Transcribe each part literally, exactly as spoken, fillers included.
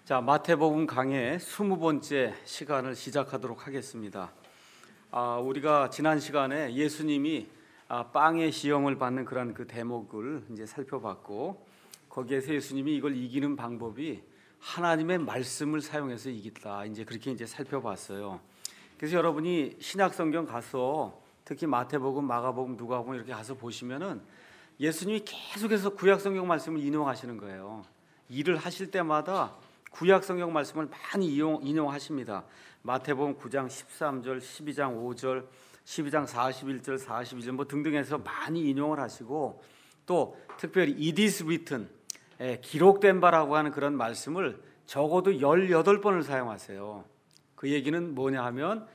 자, 마태복음 강의 스무 번째 시간을 시작하도록 하겠습니다. 아, 우리가 지난 시간에 예수님이 아, 빵의 시험을 받는 그런 그 대목을 이제 살펴봤고, 거기에서 예수님이 이걸 이기는 방법이 하나님의 말씀을 사용해서 이겼다. 이제 그렇게 이제 살펴봤어요. 그래서 여러분이 신약 성경 가서 특히 마태복음, 마가복음, 누가복음 이렇게 가서 보시면은 예수님이 계속해서 구약 성경 말씀을 인용하시는 거예요. 일을 하실 때마다 구약 성경 말씀을 많이 이용, 인용하십니다. 마태복음 구 장 십삼 절, 십이 장 오 절, 십이 장 사십일 절, 사십이 절 뭐 등등해서 많이 인용을 하시고, 또 특별히 it is written, 예, 기록된 바라고 하는 그런 말씀을 적어도 열여덟 번을 사용하세요. 그 얘기는 뭐냐 하면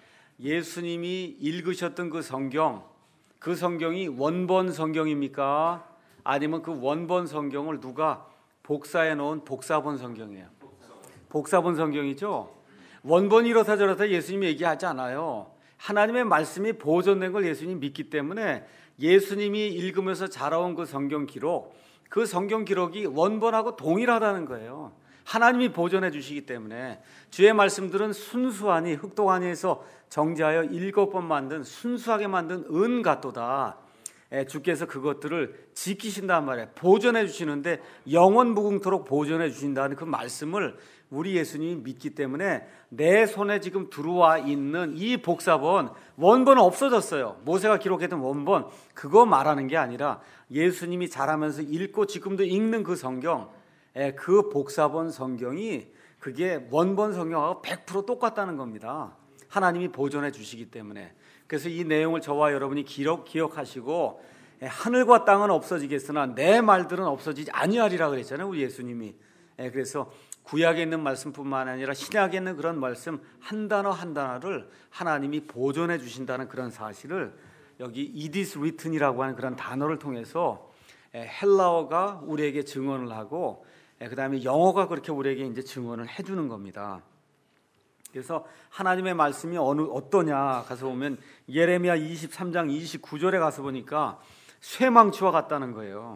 예수님이 읽으셨던 그 성경, 그 성경이 원본 성경입니까? 아니면 그 원본 성경을 누가 복사해 놓은 복사본 성경이에요? 복사본 성경이죠. 원본이 이렇다 저렇다 예수님이 얘기하지 않아요. 하나님의 말씀이 보존된 걸 예수님이 믿기 때문에 예수님이 읽으면서 자라온 그 성경 기록, 그 성경 기록이 원본하고 동일하다는 거예요. 하나님이 보존해 주시기 때문에 주의 말씀들은 순수하니 흑독하니에서 정제하여 일곱 번 만든 순수하게 만든 은 같도다. 주께서 그것들을 지키신단 말이에요. 보존해 주시는데 영원 무궁토록 보존해 주신다는 그 말씀을 우리 예수님이 믿기 때문에 내 손에 지금 들어와 있는 이 복사본, 원본은 없어졌어요. 모세가 기록했던 원본, 그거 말하는 게 아니라 예수님이 자라면서 읽고 지금도 읽는 그 성경, 그 복사본 성경이 그게 원본 성경하고 백 퍼센트 똑같다는 겁니다. 하나님이 보존해 주시기 때문에. 그래서 이 내용을 저와 여러분이 기록, 기억하시고, 하늘과 땅은 없어지겠으나 내 말들은 없어지지 아니하리라 그랬잖아요, 우리 예수님이. 그래서 구약에 있는 말씀뿐만 아니라 신약에 있는 그런 말씀 한 단어 한 단어를 하나님이 보존해 주신다는 그런 사실을 여기 it is written이라고 하는 그런 단어를 통해서 헬라어가 우리에게 증언을 하고, 그 다음에 영어가 그렇게 우리에게 이제 증언을 해주는 겁니다. 그래서 하나님의 말씀이 어느 어떠냐 가서 보면 예레미야 이십삼 장 이십구 절에 가서 보니까 쇠망치와 같다는 거예요.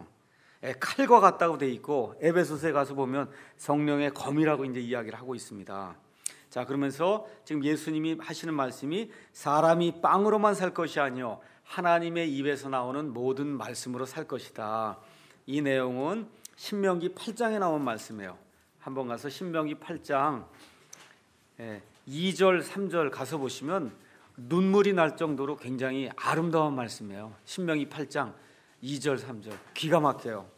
칼과 같다고 돼 있고, 에베소서에 가서 보면 성령의 검이라고 이제 이야기를 하고 있습니다. 자, 그러면서 지금 예수님이 하시는 말씀이 사람이 빵으로만 살 것이 아니요 하나님의 입에서 나오는 모든 말씀으로 살 것이다. 이 내용은 신명기 팔 장에 나온 말씀이에요. 한번 가서 신명기 팔 장 이 절 삼 절 가서 보시면 눈물이 날 정도로 굉장히 아름다운 말씀이에요. 신명기 팔 장 이 절 삼 절 기가 막혀요.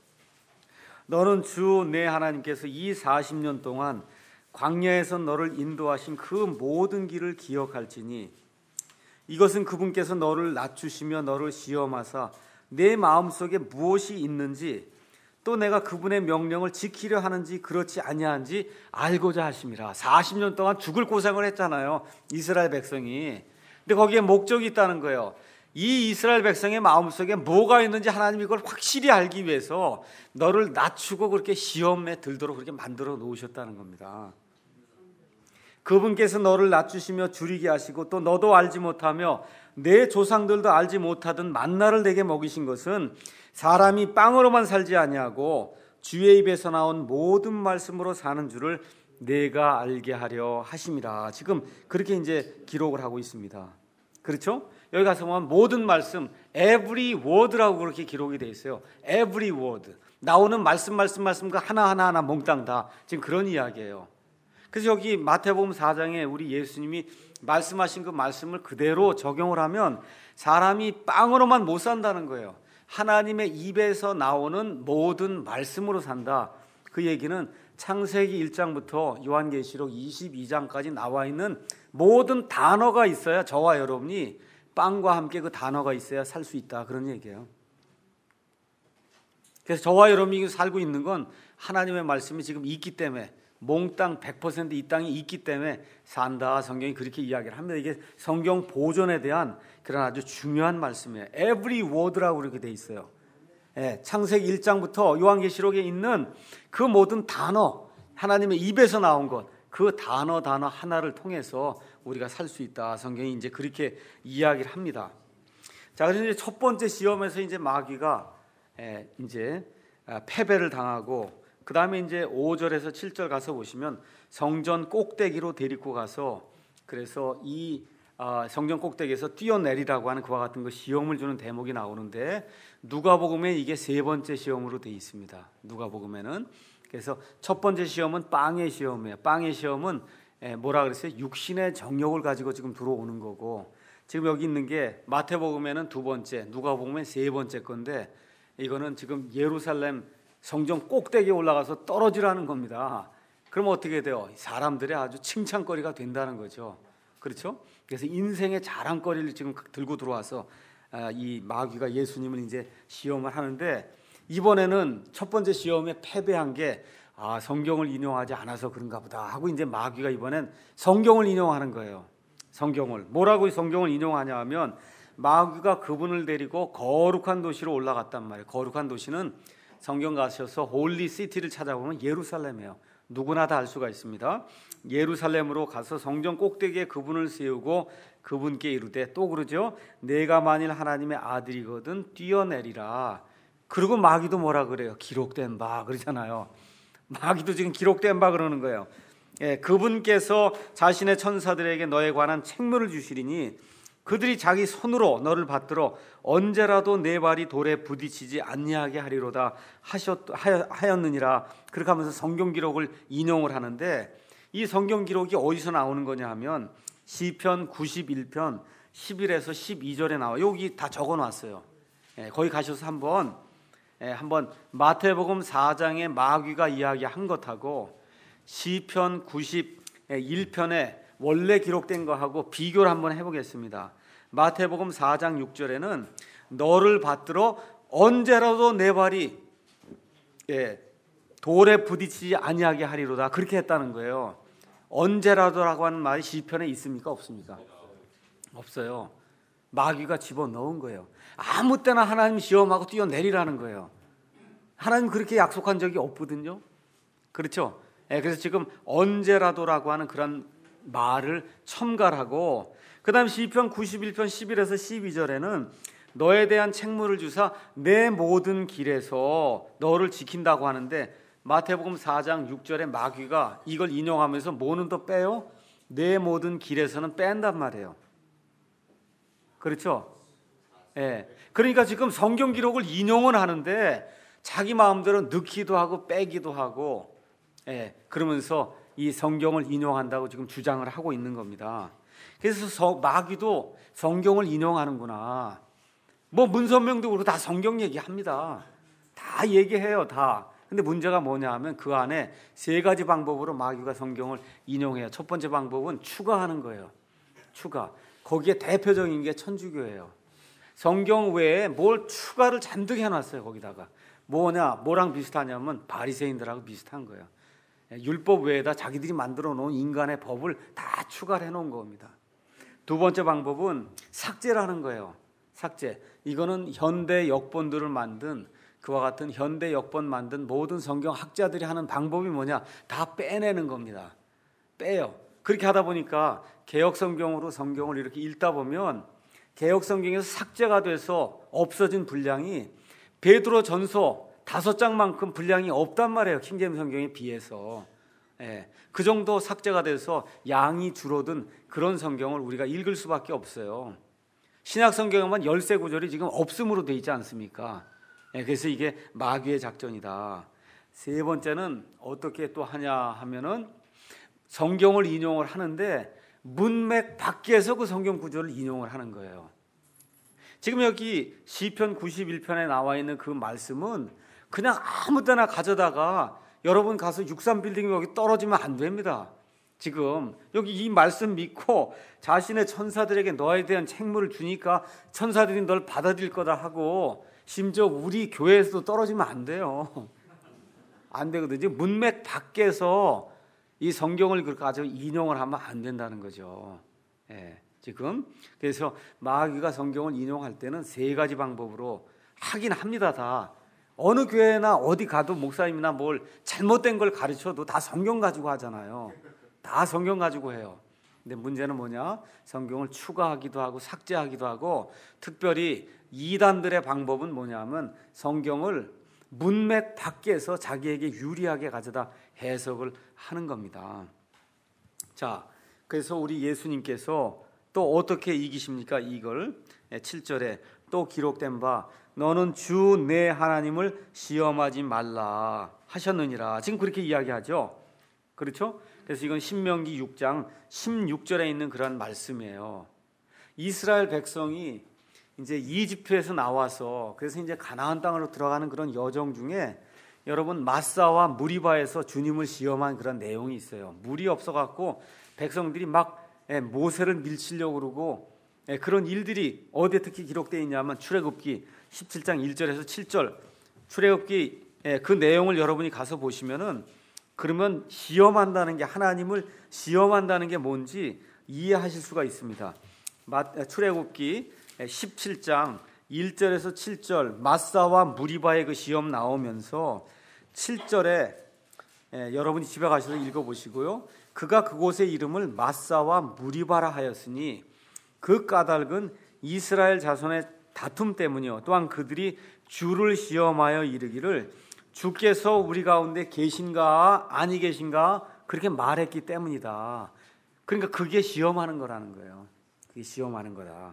너는 주 내 하나님께서 이 사십 년 동안 광야에서 너를 인도하신 그 모든 길을 기억할지니 이것은 그분께서 너를 낮추시며 너를 시험하사 내 마음속에 무엇이 있는지 또 내가 그분의 명령을 지키려 하는지 그렇지 아니한지 알고자 하심이라. 사십 년 동안 죽을 고생을 했잖아요, 이스라엘 백성이. 근데 거기에 목적이 있다는 거예요. 이 이스라엘 백성의 마음속에 뭐가 있는지 하나님이 그걸 확실히 알기 위해서 너를 낮추고 그렇게 시험에 들도록 그렇게 만들어 놓으셨다는 겁니다. 그분께서 너를 낮추시며 줄이게 하시고 또 너도 알지 못하며 내 조상들도 알지 못하던 만나를 내게 먹이신 것은 사람이 빵으로만 살지 아니하고 주의 입에서 나온 모든 말씀으로 사는 줄을 내가 알게 하려 하심이라. 지금 그렇게 이제 기록을 하고 있습니다. 그렇죠? 여기 가서 보면 모든 말씀, every word라고 그렇게 기록이 되어 있어요. every word. 나오는 말씀, 말씀, 말씀과 하나하나 하나 몽땅 다 지금 그런 이야기예요. 그래서 여기 마태복음 사 장에 우리 예수님이 말씀하신 그 말씀을 그대로 적용을 하면 사람이 빵으로만 못 산다는 거예요. 하나님의 입에서 나오는 모든 말씀으로 산다. 그 얘기는 창세기 일 장부터 요한계시록 이십이 장까지 나와 있는 모든 단어가 있어야 저와 여러분이 빵과 함께 그 단어가 있어야 살 수 있다, 그런 얘기예요. 그래서 저와 여러분이 살고 있는 건 하나님의 말씀이 지금 있기 때문에, 몽땅 백 퍼센트 이 땅에 있기 때문에 산다. 성경이 그렇게 이야기를 합니다. 이게 성경 보존에 대한 그런 아주 중요한 말씀이에요. every word라고 그렇게 돼 있어요. 예, 창세기 일 장부터 요한계시록에 있는 그 모든 단어, 하나님의 입에서 나온 것, 그 단어 단어 하나를 통해서 우리가 살 수 있다. 성경이 이제 그렇게 이야기를 합니다. 자, 그래서 이제 첫 번째 시험에서 이제 마귀가 예, 이제 패배를 당하고 그 다음에 이제 오 절에서 칠 절 가서 보시면 성전 꼭대기로 데리고 가서 그래서 이 아, 성전 꼭대기에서 뛰어내리라고 하는 그와 같은 그 시험을 주는 대목이 나오는데 누가복음에 이게 세 번째 시험으로 되어 있습니다. 누가복음에는 그래서 첫 번째 시험은 빵의 시험이에요. 빵의 시험은 뭐라 그랬어요? 육신의 정욕을 가지고 지금 들어오는 거고 지금 여기 있는 게 마태복음에는 두 번째, 누가복음에 세 번째 건데 이거는 지금 예루살렘 성전 꼭대기에 올라가서 떨어지라는 겁니다. 그럼 어떻게 돼요? 사람들의 아주 칭찬거리가 된다는 거죠. 그렇죠? 그래서 인생의 자랑거리를 지금 들고 들어와서 이 마귀가 예수님을 이제 시험을 하는데 이번에는 첫 번째 시험에 패배한 게 아, 성경을 인용하지 않아서 그런가 보다 하고 이제 마귀가 이번엔 성경을 인용하는 거예요. 성경을 뭐라고 성경을 인용하냐 하면 마귀가 그분을 데리고 거룩한 도시로 올라갔단 말이에요. 거룩한 도시는 성경 가셔서 홀리 시티를 찾아보면 예루살렘이에요. 누구나 다 알 수가 있습니다. 예루살렘으로 가서 성전 꼭대기에 그분을 세우고 그분께 이르되 또 그러죠. 내가 만일 하나님의 아들이거든 뛰어내리라. 그리고 마귀도 뭐라 그래요? 기록된 바 그러잖아요. 마귀도 지금 기록된 바 그러는 거예요. 예, 그분께서 자신의 천사들에게 너에 관한 책무를 주시리니 그들이 자기 손으로 너를 받들어 언제라도 내 발이 돌에 부딪히지 아니하게 하리로다 하셨, 하였느니라. 그렇게 하면서 성경 기록을 인용을 하는데 이 성경 기록이 어디서 나오는 거냐 하면 시편 구십일 편 십일에서 십이 절에 나와요. 여기 다 적어놨어요. 예, 거기 가셔서 한번 예, 한번 마태복음 사 장의 마귀가 이야기한 것하고 시편 구십일 편에 원래 기록된 거하고 비교를 한번 해보겠습니다. 마태복음 사 장 육 절에는 너를 받들어 언제라도 내 발이 예, 돌에 부딪히지 아니하게 하리로다 그렇게 했다는 거예요. 언제라도라고 하는 말이 시편에 있습니까? 없습니까? 없어요. 마귀가 집어넣은 거예요. 아무 때나 하나님 시험하고 뛰어내리라는 거예요. 하나님 그렇게 약속한 적이 없거든요. 그렇죠? 예, 그래서 지금 언제라도라고 하는 그런 말을 첨가하고 그 다음 시편 구십일 편 십일에서 십이 절에는 너에 대한 책무를 주사 내 모든 길에서 너를 지킨다고 하는데 마태복음 사 장 육 절에 마귀가 이걸 인용하면서 뭐는 더 빼요? 내 모든 길에서는 뺀단 말이에요. 그렇죠? 예. 그러니까 지금 성경 기록을 인용은 하는데 자기 마음대로 넣기도 하고 빼기도 하고 예. 그러면서 이 성경을 인용한다고 지금 주장을 하고 있는 겁니다. 그래서 서, 마귀도 성경을 인용하는구나. 뭐 문선명도 그렇고 다 성경 얘기합니다. 다 얘기해요, 다. 근데 문제가 뭐냐 하면 그 안에 세 가지 방법으로 마귀가 성경을 인용해요. 첫 번째 방법은 추가하는 거예요. 추가. 거기에 대표적인 게 천주교예요. 성경 외에 뭘 추가를 잔뜩 해놨어요. 거기다가 뭐냐, 뭐랑 비슷하냐면 바리새인들하고 비슷한 거예요. 율법 외에다 자기들이 만들어 놓은 인간의 법을 다 추가를 해놓은 겁니다. 두 번째 방법은 삭제라는 거예요. 삭제. 이거는 현대 역본들을 만든 그와 같은 현대 역본 만든 모든 성경 학자들이 하는 방법이 뭐냐? 다 빼내는 겁니다. 빼요. 그렇게 하다 보니까 개역 성경으로 성경을 이렇게 읽다 보면 개역 성경에서 삭제가 돼서 없어진 분량이 베드로 전서 다섯 장만큼 분량이 없단 말이에요. 킹제임스 성경에 비해서. 예, 그 정도 삭제가 돼서 양이 줄어든 그런 성경을 우리가 읽을 수밖에 없어요. 신약 성경에만 열세 구절이 지금 없음으로 되어 있지 않습니까? 예, 그래서 이게 마귀의 작전이다. 세 번째는 어떻게 또 하냐 하면은 성경을 인용을 하는데 문맥 밖에서 그 성경 구절을 인용을 하는 거예요. 지금 여기 시편 구십일 편에 나와 있는 그 말씀은 그냥 아무 때나 가져다가 여러분 가서 육삼 빌딩이 여기 떨어지면 안 됩니다. 지금 여기 이 말씀 믿고 자신의 천사들에게 너에 대한 책무를 주니까 천사들이 널 받아들일 거다 하고 심지어 우리 교회에서도 떨어지면 안 돼요. 안 되거든요. 문맥 밖에서 이 성경을 그렇게 가지고 인용을 하면 안 된다는 거죠. 예, 지금 그래서 마귀가 성경을 인용할 때는 세 가지 방법으로 하긴 합니다. 다 어느 교회나 어디 가도 목사님이나 뭘 잘못된 걸 가르쳐도 다 성경 가지고 하잖아요. 다 성경 가지고 해요. 근데 문제는 뭐냐? 성경을 추가하기도 하고 삭제하기도 하고 특별히 이단들의 방법은 뭐냐면 성경을 문맥 밖에서 자기에게 유리하게 가져다 해석을 하는 겁니다. 자, 그래서 우리 예수님께서 또 어떻게 이기십니까? 이걸 칠 절에 또 기록된 바 너는 주 내 하나님을 시험하지 말라 하셨느니라. 지금 그렇게 이야기하죠. 그렇죠? 그래서 이건 신명기 육 장 십육 절에 있는 그런 말씀이에요. 이스라엘 백성이 이제 이집트에서 나와서 그래서 이제 가나안 땅으로 들어가는 그런 여정 중에 여러분 마사와 무리바에서 주님을 시험한 그런 내용이 있어요. 물이 없어갖고 백성들이 막 모세를 밀치려고 그러고 그런 일들이 어디에 특히 기록되어 있냐면 출애굽기 십칠 장 일 절에서 칠 절 출애굽기 그 내용을 여러분이 가서 보시면은 그러면 시험한다는 게 하나님을 시험한다는 게 뭔지 이해하실 수가 있습니다. 출애굽기 십칠 장 일 절에서 칠 절 마사와 무리바의 그 시험 나오면서 칠 절에 예, 여러분이 집에 가셔서 읽어보시고요. 그가 그곳의 이름을 마사와 무리바라 하였으니 그 까닭은 이스라엘 자손의 다툼 때문이요 또한 그들이 주를 시험하여 이르기를 주께서 우리 가운데 계신가 아니 계신가 그렇게 말했기 때문이다. 그러니까 그게 시험하는 거라는 거예요. 그게 시험하는 거다.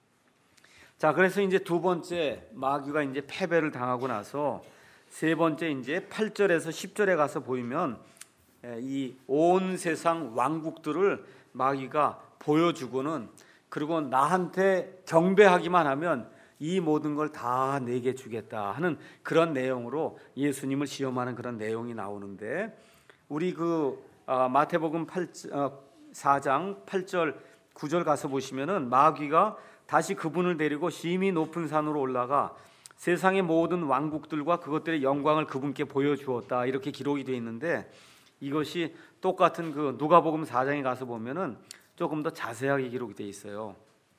자, 그래서 이제 두 번째 마귀가 이제 패배를 당하고 나서 세 번째 이제 팔 절에서 십 절에 가서 보이면 이 온 세상 왕국들을 마귀가 보여주고는 그리고 나한테 경배하기만 하면 이 모든 걸 다 내게 주겠다 하는 그런 내용으로 예수님을 시험하는 그런 내용이 나오는데 우리 그 마태복음 사 장 팔 절 구 절 가서 보시면은 마귀가 다시 그분을 데리고 심히 높은 산으로 올라가 세상의 모든 왕국들과 그것들의 영광을 그분께 보여주었다 이렇게 기록이 되어 있는데 이것이 똑같은 그 누가복음 사 장에 가서 보면은 조금 더 자세하게 기록이 되어 있어요.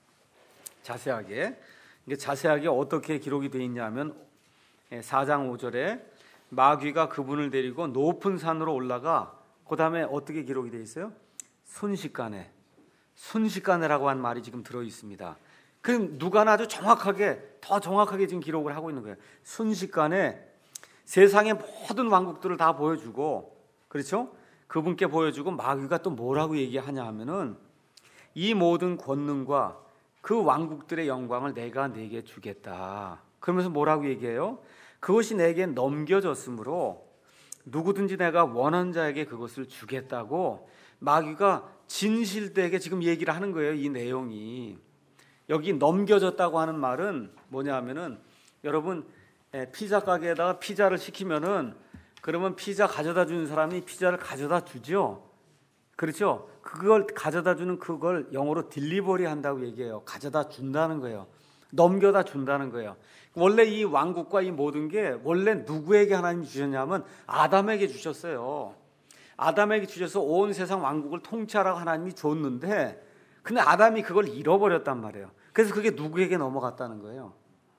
자세하게 이게 자세하게 어떻게 기록이 되어 있냐면 사 장 오 절에 마귀가 그분을 데리고 높은 산으로 올라가 그 다음에 어떻게 기록이 되어 있어요? 순식간에 순식간에라고 한 말이 지금 들어 있습니다. 그럼 누가는 아주 정확하게 더 정확하게 지금 기록을 하고 있는 거예요. 순식간에 세상의 모든 왕국들을 다 보여주고 그렇죠? 그분께 보여주고 마귀가 또 뭐라고 얘기하냐 하면은 이 모든 권능과 그 왕국들의 영광을 내가 내게 주겠다. 그러면서 뭐라고 얘기해요? 그것이 내게 넘겨졌으므로 누구든지 내가 원하는 자에게 그것을 주겠다고 마귀가 진실되게 지금 얘기를 하는 거예요. 이 내용이. 여기 넘겨졌다고 하는 말은 뭐냐 하면은 여러분 피자 가게에다가 피자를 시키면은 그러면 피자 가져다 주는 사람이 피자를 가져다 주죠. 그렇죠? 그걸 가져다 주는 그걸 영어로 딜리버리 한다고 얘기해요. 가져다 준다는 거예요. 넘겨다 준다는 거예요. 원래 이 왕국과 이 모든 게 원래 누구에게 하나님이 주셨냐면 아담에게 주셨어요. 아담에게 주셔서 온 세상 왕국을 통치하라고 하나님이 줬는데 근데 아담이 그걸 잃어버렸단 말이에요. 그래서 그게 누구에게 넘어갔다는 거예요.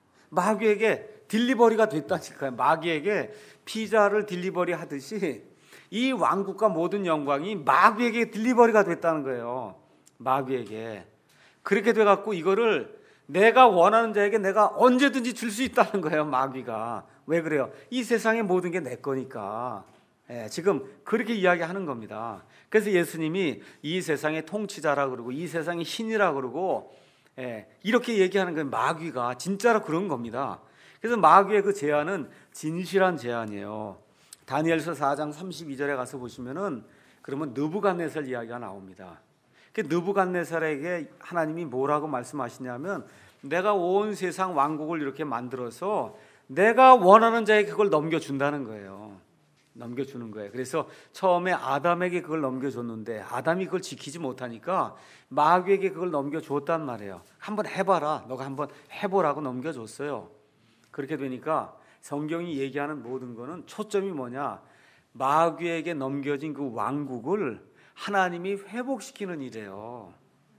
마귀에게 딜리버리가 됐다니까요. 마귀에게 피자를 딜리버리 하듯이 이 왕국과 모든 영광이 마귀에게 딜리버리가 됐다는 거예요. 마귀에게. 그렇게 돼갖고 이거를 내가 원하는 자에게 내가 언제든지 줄 수 있다는 거예요. 마귀가. 왜 그래요? 이 세상의 모든 게 내 거니까. 예, 지금 그렇게 이야기하는 겁니다. 그래서 예수님이 이 세상의 통치자라 그러고 이 세상의 신이라 그러고 예, 이렇게 얘기하는 건 마귀가 진짜로 그런 겁니다. 그래서 마귀의 그 제안은 진실한 제안이에요. 다니엘서 사 장 삼십이 절에 가서 보시면은 그러면 느부갓네살 이야기가 나옵니다. 그 느부갓네살에게 하나님이 뭐라고 말씀하시냐면 내가 온 세상 왕국을 이렇게 만들어서 내가 원하는 자에게 그걸 넘겨준다는 거예요. 넘겨주는 거예요. 그래서 처음에 아담에게 그걸 넘겨줬는데 아담이 그걸 지키지 못하니까 마귀에게 그걸 넘겨줬단 말이에요. 한번 해봐라. 너가 한번 해보라고 넘겨줬어요. 그렇게 되니까 성경이 얘기하는 모든 거는 초점이 뭐냐? 마귀에게 넘겨진 그 왕국을 하나님이 회복시키는 일이에요.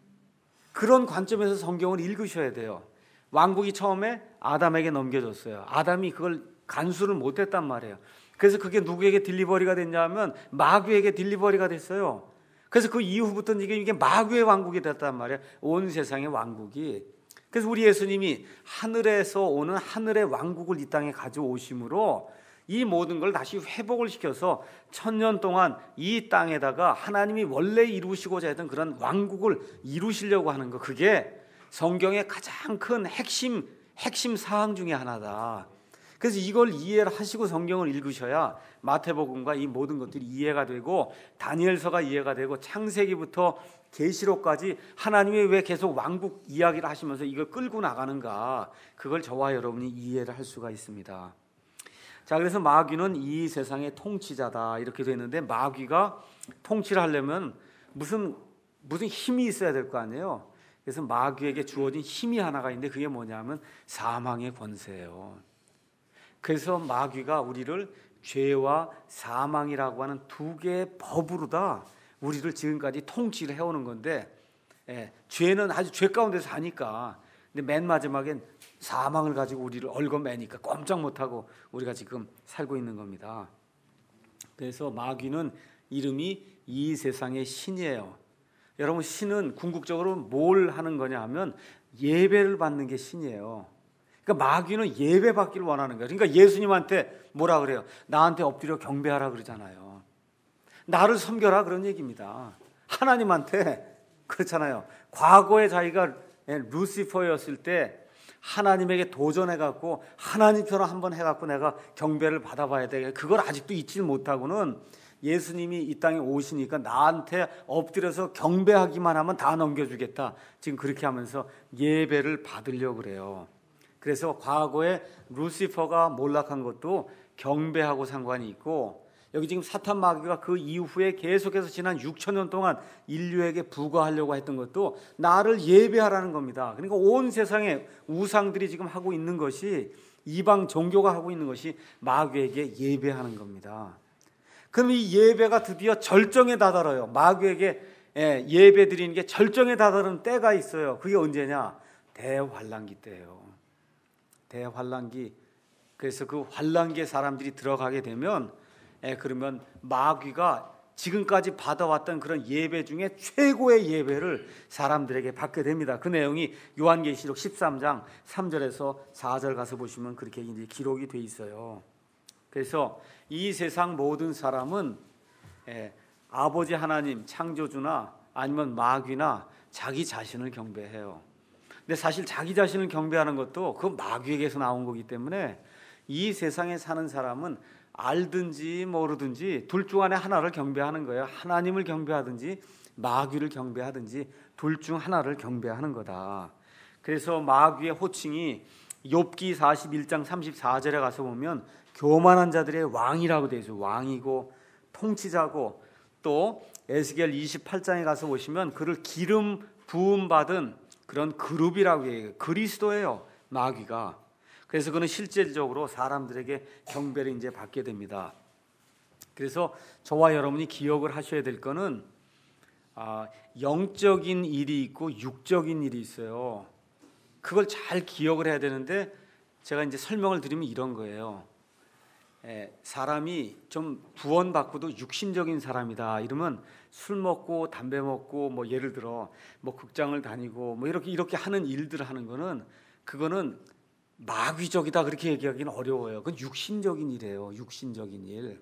그런 관점에서 성경을 읽으셔야 돼요. 왕국이 처음에 아담에게 넘겨졌어요. 아담이 그걸 간수를 못했단 말이에요. 그래서 그게 누구에게 딜리버리가 됐냐 하면 마귀에게 딜리버리가 됐어요. 그래서 그 이후부터는 이게, 이게 마귀의 왕국이 됐단 말이에요. 온 세상의 왕국이. 그래서 우리 예수님이 하늘에서 오는 하늘의 왕국을 이 땅에 가져오심으로 이 모든 걸 다시 회복을 시켜서 천년 동안 이 땅에다가 하나님이 원래 이루시고자 했던 그런 왕국을 이루시려고 하는 거, 그게 성경의 가장 큰 핵심 핵심 사항 중에 하나다. 그래서 이걸 이해를 하시고 성경을 읽으셔야 마태복음과 이 모든 것들이 이해가 되고 다니엘서가 이해가 되고 창세기부터 계시록까지 하나님이 왜 계속 왕국 이야기를 하시면서 이걸 끌고 나가는가, 그걸 저와 여러분이 이해를 할 수가 있습니다. 자, 그래서 마귀는 이 세상의 통치자다 이렇게 되는데, 마귀가 통치를 하려면 무슨 무슨 힘이 있어야 될 거 아니에요. 그래서 마귀에게 주어진 힘이 하나가 있는데 그게 뭐냐면 사망의 권세예요. 그래서 마귀가 우리를 죄와 사망이라고 하는 두 개의 법으로 다 우리를 지금까지 통치를 해오는 건데, 예, 죄는 아주 죄 가운데 사니까, 근데 맨 마지막엔 사망을 가지고 우리를 얽어매니까 꼼짝 못하고 우리가 지금 살고 있는 겁니다. 그래서 마귀는 이름이 이 세상의 신이에요. 여러분, 신은 궁극적으로 뭘 하는 거냐 하면 예배를 받는 게 신이에요. 그러니까 마귀는 예배 받기를 원하는 거예요. 그러니까 예수님한테 뭐라 그래요? 나한테 엎드려 경배하라 그러잖아요. 나를 섬겨라 그런 얘기입니다. 하나님한테 그렇잖아요. 과거에 자기가 루시퍼였을 때 하나님에게 도전해갖고 하나님처럼 한번 해갖고 내가 경배를 받아봐야 돼. 그걸 아직도 잊지 못하고는 예수님이 이 땅에 오시니까 나한테 엎드려서 경배하기만 하면 다 넘겨주겠다. 지금 그렇게 하면서 예배를 받으려고 그래요. 그래서 과거에 루시퍼가 몰락한 것도 경배하고 상관이 있고, 여기 지금 사탄 마귀가 그 이후에 계속해서 지난 육천 년 동안 인류에게 부과하려고 했던 것도 나를 예배하라는 겁니다. 그러니까 온 세상에 우상들이 지금 하고 있는 것이, 이방 종교가 하고 있는 것이 마귀에게 예배하는 겁니다. 그럼 이 예배가 드디어 절정에 다다라요. 마귀에게 예배 드리는 게 절정에 다다른 때가 있어요. 그게 언제냐? 대환란기 때예요. 대환란기. 그래서 그 환란기에 사람들이 들어가게 되면, 예, 그러면 마귀가 지금까지 받아왔던 그런 예배 중에 최고의 예배를 사람들에게 받게 됩니다. 그 내용이 요한계시록 십삼 장 삼 절에서 사 절 가서 보시면 그렇게 이제 기록이 돼 있어요. 그래서 이 세상 모든 사람은, 예, 아버지 하나님 창조주나 아니면 마귀나 자기 자신을 경배해요. 근데 사실 자기 자신을 경배하는 것도 그 마귀에게서 나온 거기 때문에 이 세상에 사는 사람은 알든지 모르든지 둘 중 안에 하나를 경배하는 거예요. 하나님을 경배하든지 마귀를 경배하든지 둘 중 하나를 경배하는 거다. 그래서 마귀의 호칭이 욥기 사십일 장 삼십사 절에 가서 보면 교만한 자들의 왕이라고 되어 있어요. 왕이고 통치자고, 또 에스겔 이십팔 장에 가서 보시면 그를 기름 부음 받은 그런 그룹이라고 해요. 그리스도예요, 마귀가. 그래서 그는 실질적으로 사람들에게 경배를 이제 받게 됩니다. 그래서 저와 여러분이 기억을 하셔야 될 거는, 아, 영적인 일이 있고 육적인 일이 있어요. 그걸 잘 기억을 해야 되는데, 제가 이제 설명을 드리면 이런 거예요. 에, 사람이 좀 구원받고도 육신적인 사람이다 이러면 술 먹고 담배 먹고, 뭐 예를 들어 뭐 극장을 다니고 뭐 이렇게 이렇게 하는 일들을 하는 거는, 그거는 마귀적이다 그렇게 얘기하기는 어려워요. 그건 육신적인 일이에요. 육신적인 일.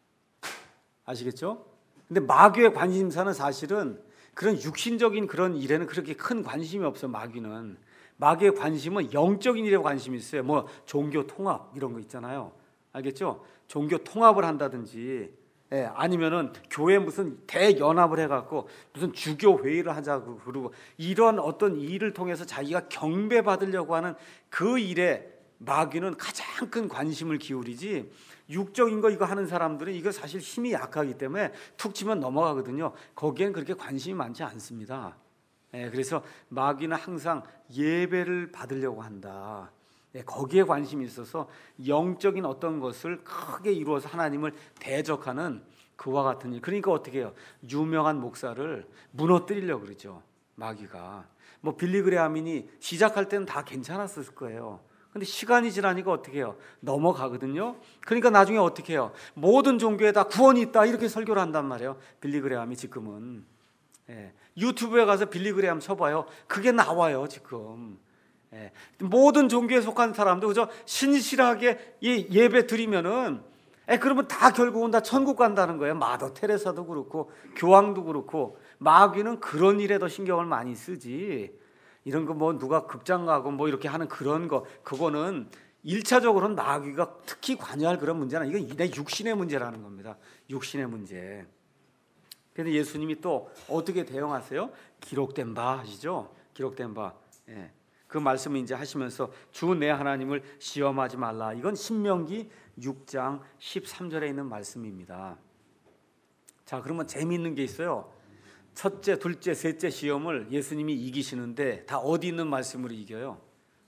아시겠죠? 근데 마귀의 관심사는 사실은 그런 육신적인 그런 일에는 그렇게 큰 관심이 없어요. 마귀는. 마귀의 관심은 영적인 일에 관심이 있어요. 뭐 종교 통합 이런 거 있잖아요. 알겠죠? 종교 통합을 한다든지, 예, 아니면은 교회 무슨 대연합을 해갖고 무슨 주교 회의를 하자고 그러고, 이런 어떤 일을 통해서 자기가 경배 받으려고 하는 그 일에 마귀는 가장 큰 관심을 기울이지, 육적인 거 이거 하는 사람들은 이거 사실 힘이 약하기 때문에 툭 치면 넘어가거든요. 거기엔 그렇게 관심이 많지 않습니다. 예, 그래서 마귀는 항상 예배를 받으려고 한다. 예, 거기에 관심이 있어서 영적인 어떤 것을 크게 이루어서 하나님을 대적하는 그와 같은 일. 그러니까 어떻게 해요? 유명한 목사를 무너뜨리려고 그러죠, 마귀가. 뭐 빌리 그레함이 시작할 때는 다 괜찮았을 거예요. 근데 시간이 지나니까 어떻게 해요? 넘어가거든요. 그러니까 나중에 어떻게 해요? 모든 종교에 다 구원이 있다 이렇게 설교를 한단 말이에요, 빌리 그레함이 지금은. 예, 유튜브에 가서 빌리 그레함 쳐봐요. 그게 나와요 지금. 예. 모든 종교에 속한 사람도 그저 신실하게 예배 드리면은 예, 그러면 다 결국은 다 천국 간다는 거예요. 마더 테레사도 그렇고 교황도 그렇고. 마귀는 그런 일에 더 신경을 많이 쓰지. 이런 거 뭐 누가 극장 가고 뭐 이렇게 하는 그런 거, 그거는 일차적으로는 마귀가 특히 관여할 그런 문제는 이건 내 육신의 문제라는 겁니다. 육신의 문제. 그런데 예수님이 또 어떻게 대응하세요? 기록된 바 하시죠. 기록된 바. 예. 그 말씀을 이제 하시면서 주 내 하나님을 시험하지 말라. 이건 신명기 육 장 십삼 절에 있는 말씀입니다. 자, 그러면 재미있는 게 있어요. 첫째, 둘째, 셋째 시험을 예수님이 이기시는데 다 어디 있는 말씀으로 이겨요?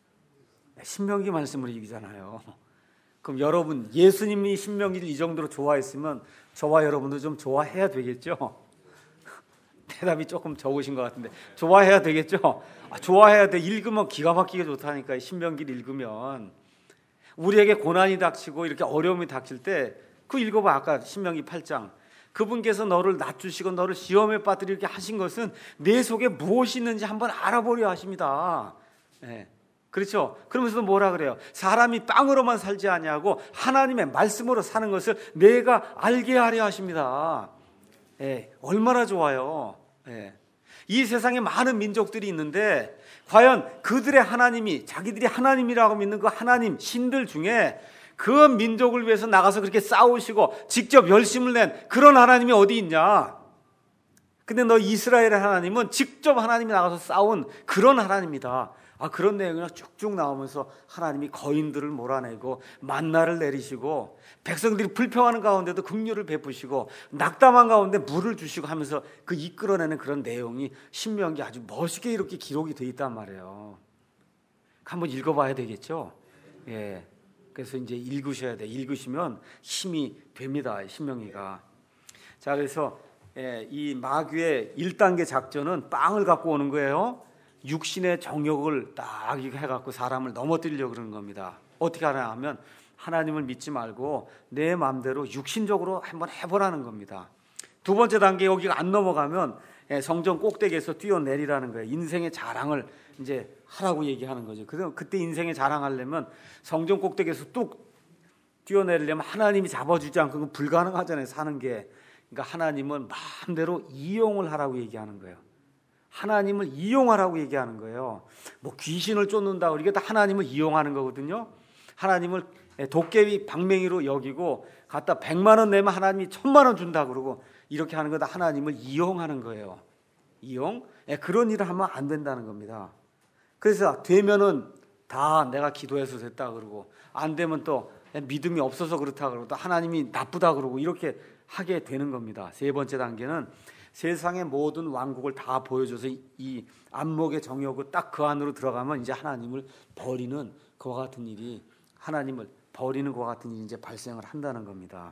신명기 말씀으로 이기잖아요. 그럼 여러분, 예수님이 신명기를 이 정도로 좋아했으면 저와 여러분도 좀 좋아해야 되겠죠? 대답이 조금 적으신 것 같은데 좋아해야 되겠죠? 아, 좋아해야 돼. 읽으면 기가 막히게 좋다니까요. 신명기를 읽으면 우리에게 고난이 닥치고 이렇게 어려움이 닥칠 때 그 읽어봐. 아까 신명기 팔 장. 그분께서 너를 낮추시고 너를 시험에 빠뜨리게 하신 것은 내 속에 무엇이 있는지 한번 알아보려 하십니다. 네. 그렇죠? 그러면서 뭐라 그래요? 사람이 빵으로만 살지 아니하고 하나님의 말씀으로 사는 것을 내가 알게 하려 하십니다. 예, 얼마나 좋아요. 예. 이 세상에 많은 민족들이 있는데 과연 그들의 하나님이, 자기들이 하나님이라고 믿는 그 하나님, 신들 중에 그 민족을 위해서 나가서 그렇게 싸우시고 직접 열심을 낸 그런 하나님이 어디 있냐? 근데 너 이스라엘의 하나님은 직접 하나님이 나가서 싸운 그런 하나님이다. 아, 그런 내용이 쭉쭉 나오면서 하나님이 거인들을 몰아내고 만나를 내리시고 백성들이 불평하는 가운데도 긍휼을 베푸시고 낙담한 가운데 물을 주시고 하면서 그 이끌어내는 그런 내용이 신명기 아주 멋있게 이렇게 기록이 돼 있단 말이에요. 한번 읽어봐야 되겠죠. 예. 그래서 이제 읽으셔야 돼. 읽으시면 힘이 됩니다. 신명기가. 자, 그래서 예, 이 마귀의 일 단계 작전은 빵을 갖고 오는 거예요. 육신의 정욕을 딱 해갖고 사람을 넘어뜨리려고 그러는 겁니다. 어떻게 하냐 하면 하나님을 믿지 말고 내 마음대로 육신적으로 한번 해보라는 겁니다. 두 번째 단계 여기가 안 넘어가면 성전 꼭대기에서 뛰어내리라는 거예요. 인생의 자랑을 이제 하라고 얘기하는 거죠. 그때 인생의 자랑하려면 성전 꼭대기에서 뚝 뛰어내리려면 하나님이 잡아주지 않고 그건 불가능하잖아요. 사는 게. 그러니까 하나님은 마음대로 이용을 하라고 얘기하는 거예요. 하나님을 이용하라고 얘기하는 거예요. 뭐 귀신을 쫓는다 그러니까 다 하나님을 이용하는 거거든요. 하나님을 도깨비 방맹이로 여기고 갖다 백만 원 내면 하나님이 천만 원 준다 그러고 이렇게 하는 거다 하나님을 이용하는 거예요. 이용? 그런 일을 하면 안 된다는 겁니다. 그래서 되면은 다 내가 기도해서 됐다 그러고 안 되면 또 믿음이 없어서 그렇다 그러고 또 하나님이 나쁘다 그러고 이렇게 하게 되는 겁니다. 세 번째 단계는 세상의 모든 왕국을 다 보여줘서 이 안목의 정욕을 딱 그 안으로 들어가면 이제 하나님을 버리는 그와 같은 일이 하나님을 버리는 것과 같은 일이 이제 발생을 한다는 겁니다.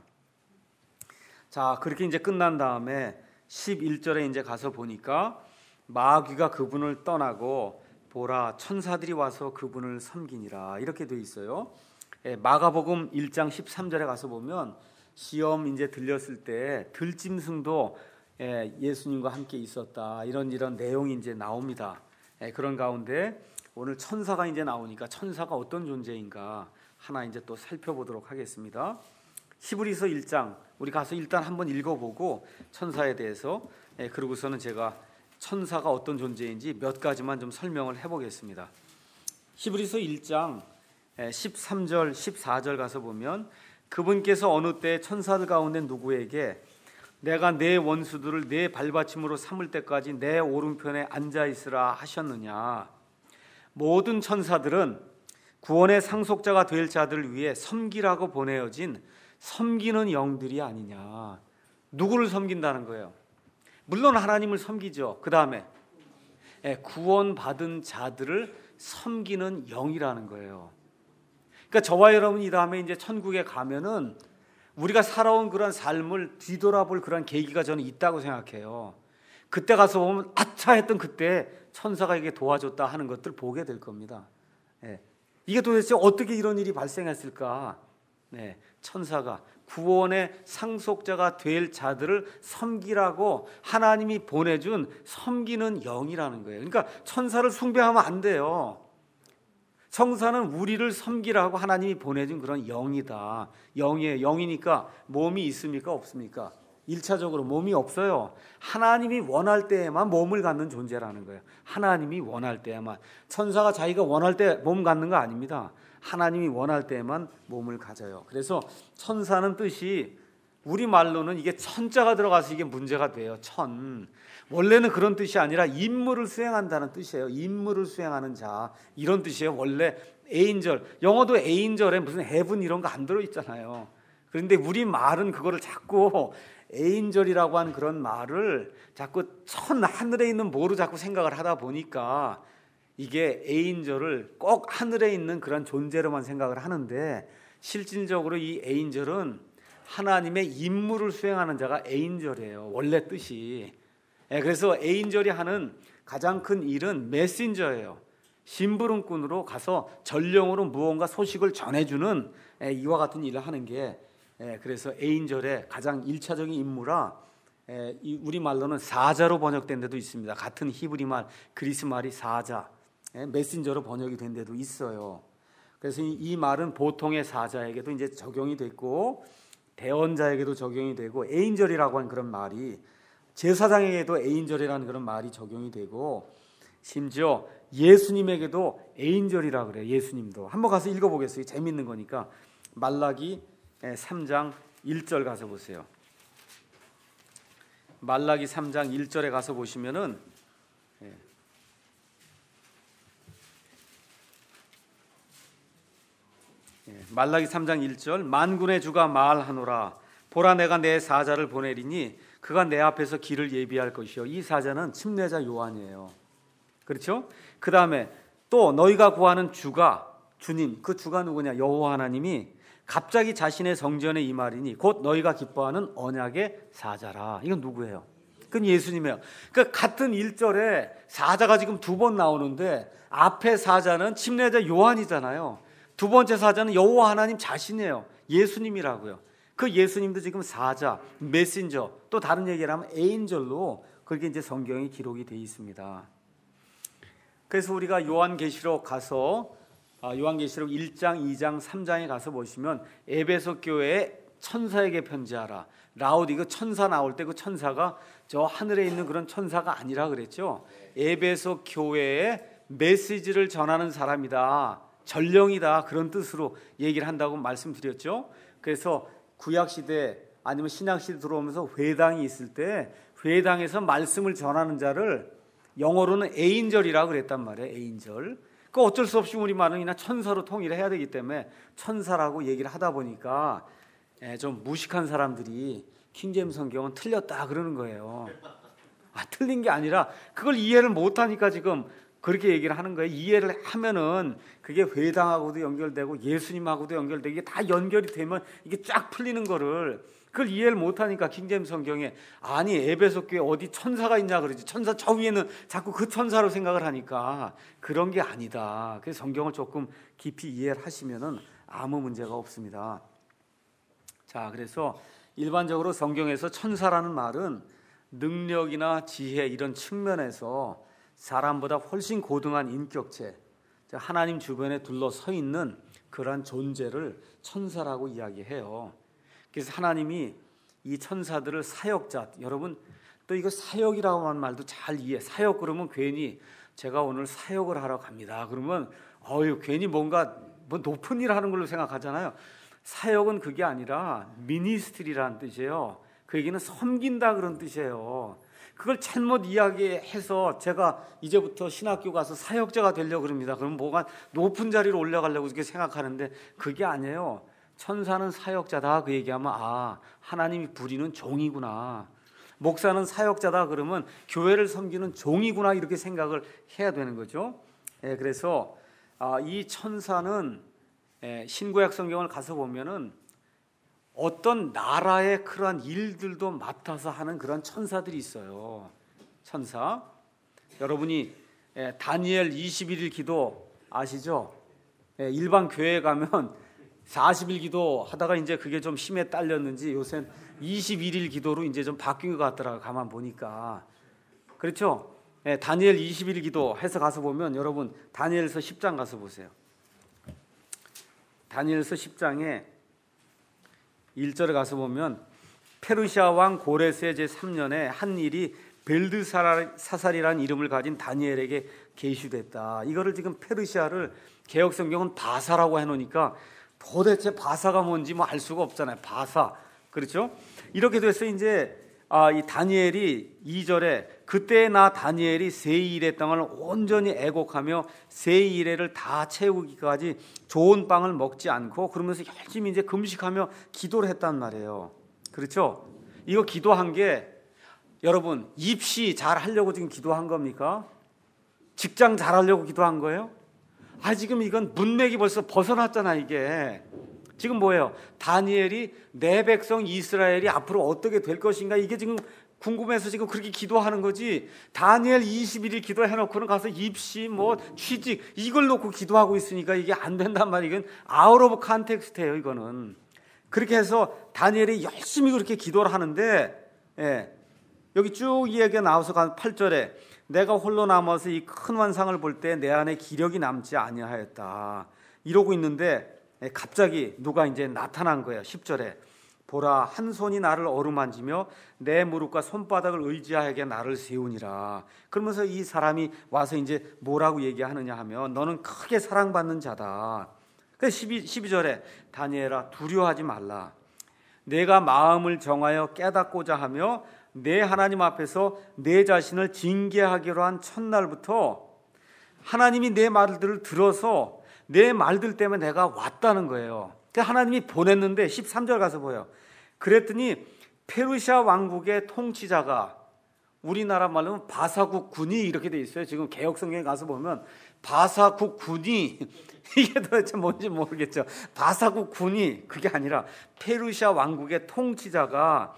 자, 그렇게 이제 끝난 다음에 십일 절에 이제 가서 보니까 마귀가 그분을 떠나고 보라 천사들이 와서 그분을 섬기니라 이렇게 돼 있어요. 예, 마가복음 일 장 십삼 절에 가서 보면 시험 이제 들렸을 때 들짐승도 예, 예수님과 함께 있었다 이런 이런 내용이 이제 나옵니다. 예, 그런 가운데 오늘 천사가 이제 나오니까 천사가 어떤 존재인가 하나 이제 또 살펴보도록 하겠습니다. 히브리서 일 장 우리 가서 일단 한번 읽어보고 천사에 대해서 예, 그러고서는 제가 천사가 어떤 존재인지 몇 가지만 좀 설명을 해보겠습니다. 히브리서 일 장 십삼 절 십사 절 가서 보면 그분께서 어느 때 천사들 가운데 누구에게 내가 내 원수들을 내 발받침으로 삼을 때까지 내 오른편에 앉아있으라 하셨느냐. 모든 천사들은 구원의 상속자가 될 자들을 위해 섬기라고 보내어진 섬기는 영들이 아니냐. 누구를 섬긴다는 거예요? 물론 하나님을 섬기죠. 그 다음에 구원받은 자들을 섬기는 영이라는 거예요. 그러니까 저와 여러분이 이 다음에 이제 천국에 가면은 우리가 살아온 그런 삶을 뒤돌아볼 그런 계기가 저는 있다고 생각해요. 그때 가서 보면 아차 했던 그때 천사가 이게 도와줬다 하는 것들 보게 될 겁니다. 예. 이게 도대체 어떻게 이런 일이 발생했을까? 네. 천사가 구원의 상속자가 될 자들을 섬기라고 하나님이 보내준 섬기는 영이라는 거예요. 그러니까 천사를 숭배하면 안 돼요. 천사는 우리를 섬기라고 하나님이 보내준 그런 영이다. 영이에요. 영이니까 몸이 있습니까? 없습니까? 일차적으로 몸이 없어요. 하나님이 원할 때에만 몸을 갖는 존재라는 거예요. 하나님이 원할 때에만. 천사가 자기가 원할 때 몸 갖는 거 아닙니다. 하나님이 원할 때에만 몸을 가져요. 그래서 천사는 뜻이 우리말로는 이게 천자가 들어가서 이게 문제가 돼요. 천. 원래는 그런 뜻이 아니라 임무를 수행한다는 뜻이에요. 임무를 수행하는 자, 이런 뜻이에요. 원래 에인절, 영어도 에인절에 무슨 헤븐 이런 거 안 들어있잖아요. 그런데 우리 말은 그거를 자꾸 에인절이라고 하는 그런 말을 자꾸 천 하늘에 있는 뭐로 자꾸 생각을 하다 보니까 이게 에인절을 꼭 하늘에 있는 그런 존재로만 생각을 하는데, 실질적으로 이 에인절은 하나님의 임무를 수행하는 자가 에인절이에요. 원래 뜻이. 그래서 에인절이 하는 가장 큰 일은 메신저예요. 심부름꾼으로 가서 전령으로 무언가 소식을 전해주는 이와 같은 일을 하는 게, 그래서 에인절의 가장 일차적인 임무라 우리말로는 사자로 번역된 데도 있습니다. 같은 히브리말 그리스 말이 사자, 메신저로 번역이 된 데도 있어요. 그래서 이 말은 보통의 사자에게도 이제 적용이 됐고, 대언자에게도 적용이 되고, 에인절이라고 하는 그런 말이 제사장에게도 에인절이라는 그런 말이 적용이 되고, 심지어 예수님에게도 에인절이라 그래요. 예수님도. 한번 가서 읽어보겠어요. 재밌는 거니까. 말라기 삼 장 일 절 가서 보세요. 말라기 삼 장 일 절에 가서 보시면은 말라기 삼 장 일 절, 만군의 주가 말하노라, 보라 내가 내 사자를 보내리니 그가 내 앞에서 길을 예비할 것이요. 이 사자는 침례자 요한이에요. 그렇죠? 그 다음에 또 너희가 구하는 주가, 주님, 그 주가 누구냐? 여호와 하나님이 갑자기 자신의 성전에 임하리니 곧 너희가 기뻐하는 언약의 사자라. 이건 누구예요? 그건 예수님이에요. 그러니까 같은 일 절에 사자가 지금 두 번 나오는데, 앞에 사자는 침례자 요한이잖아요. 두 번째 사자는 여호와 하나님 자신이에요. 예수님이라고요. 그 예수님도 지금 사자, 메신저, 또 다른 얘기를 하면 에인절로 그렇게 이제 성경이 기록이 되어 있습니다. 그래서 우리가 요한계시록 가서 요한계시록 일 장, 이 장, 삼 장에 가서 보시면 에베소 교회에 천사에게 편지하라. 라우디그 천사 나올 때 그 천사가 저 하늘에 있는 그런 천사가 아니라 그랬죠. 에베소 교회에 메시지를 전하는 사람이다, 전령이다, 그런 뜻으로 얘기를 한다고 말씀드렸죠. 그래서 구약시대 아니면 신약시대 들어오면서 회당이 있을 때 회당에서 말씀을 전하는 자를 영어로는 에인절이라고 그랬단 말이에요. 에인절. 그 어쩔 수 없이 우리말은 그냥 천사로 통일을 해야 되기 때문에 천사라고 얘기를 하다 보니까 좀 무식한 사람들이 킹제임스 성경은 틀렸다 그러는 거예요. 아, 틀린 게 아니라 그걸 이해를 못하니까 지금 그렇게 얘기를 하는 거예요. 이해를 하면은 그게 회당하고도 연결되고 예수님하고도 연결되고 이게 다 연결이 되면 이게 쫙 풀리는 거를, 그걸 이해를 못하니까 킹제임스 성경에 아니 에베소 교회 어디 천사가 있냐 그러지. 천사 저 위에는 자꾸 그 천사로 생각을 하니까 그런 게 아니다. 그래서 성경을 조금 깊이 이해를 하시면은 아무 문제가 없습니다. 자, 그래서 일반적으로 성경에서 천사라는 말은 능력이나 지혜 이런 측면에서 사람보다 훨씬 고등한 인격체, 하나님 주변에 둘러서 있는 그러한 존재를 천사라고 이야기해요. 그래서 하나님이 이 천사들을 사역자, 여러분 또 이거 사역이라고 하는 말도 잘 이해. 사역 그러면 괜히 제가 오늘 사역을 하러 갑니다 그러면 어유 괜히 뭔가 뭐 높은 일 하는 걸로 생각하잖아요. 사역은 그게 아니라 미니스트리라는 뜻이에요. 그 얘기는 섬긴다 그런 뜻이에요. 그걸 잘못 이야기해서 제가 이제부터 신학교 가서 사역자가 되려고 그럽니다. 그럼 뭐가 높은 자리로 올라가려고 이렇게 생각하는데 그게 아니에요. 천사는 사역자다 그 얘기하면 아, 하나님이 부리는 종이구나. 목사는 사역자다 그러면 교회를 섬기는 종이구나, 이렇게 생각을 해야 되는 거죠. 예, 그래서 아, 이 천사는 예, 신구약 성경을 가서 보면은 어떤 나라의 그러한 일들도 맡아서 하는 그런 천사들이 있어요. 천사. 여러분이 다니엘 이십일 일 기도 아시죠? 일반 교회에 가면 사십 일 기도 하다가 이제 그게 좀 힘에 딸렸는지 요새 이십일 일 기도로 이제 좀 바뀐 것 같더라고요. 가만 보니까. 그렇죠? 다니엘 이십일 일 기도 해서 가서 보면 여러분 다니엘서 십 장 가서 보세요. 다니엘서 십 장에 일 절에 가서 보면 페르시아 왕 고레스의 제삼 년에 한 일이 벨드사살이라는 이름을 가진 다니엘에게 계시됐다. 이거를 지금 페르시아를 개역 성경은 바사라고 해놓으니까 도대체 바사가 뭔지 뭐 알 수가 없잖아요. 바사, 그렇죠? 이렇게 돼서 이제 아, 이 다니엘이 이 절에 그때 나 다니엘이 세일의 땅을 온전히 애곡하며 세일회를 다 채우기까지 좋은 빵을 먹지 않고 그러면서 열심히 이제 금식하며 기도를 했단 말이에요. 그렇죠? 이거 기도한 게 여러분 입시 잘 하려고 지금 기도한 겁니까? 직장 잘 하려고 기도한 거예요? 아, 지금 이건 문맥이 벌써 벗어났잖아. 이게 지금 뭐예요? 다니엘이 내 백성 이스라엘이 앞으로 어떻게 될 것인가, 이게 지금 궁금해서 지금 그렇게 기도하는 거지. 다니엘 이십일 일 기도해놓고는 가서 입시 뭐 취직 이걸 놓고 기도하고 있으니까 이게 안 된단 말이에요. 이건 아웃 오브 컨텍스트예요. 이거는 그렇게 해서 다니엘이 열심히 그렇게 기도를 하는데, 예, 여기 쭉 이야기가 나와서 팔 절에 내가 홀로 남아서 이 큰 환상을 볼 때 내 안에 기력이 남지 아니하였다 이러고 있는데 갑자기 누가 이제 나타난 거예요. 십 절에 보라, 한 손이 나를 어루만지며 내 무릎과 손바닥을 의지하게 나를 세우니라. 그러면서 이 사람이 와서 이제 뭐라고 얘기하느냐 하면 너는 크게 사랑받는 자다. 그래서 십이 절에 다니엘아 두려워하지 말라. 내가 마음을 정하여 깨닫고자 하며 내 하나님 앞에서 내 자신을 징계하기로 한 첫날부터 하나님이 내 말들을 들어서 내 말들 때문에 내가 왔다는 거예요. 하나님이 보냈는데 십삼 절 가서 보여. 그랬더니 페르시아 왕국의 통치자가, 우리나라 말로는 바사국 군이 이렇게 돼 있어요. 지금 개역성경에 가서 보면 바사국 군이 이게 도대체 뭔지 모르겠죠. 바사국 군이 그게 아니라 페르시아 왕국의 통치자가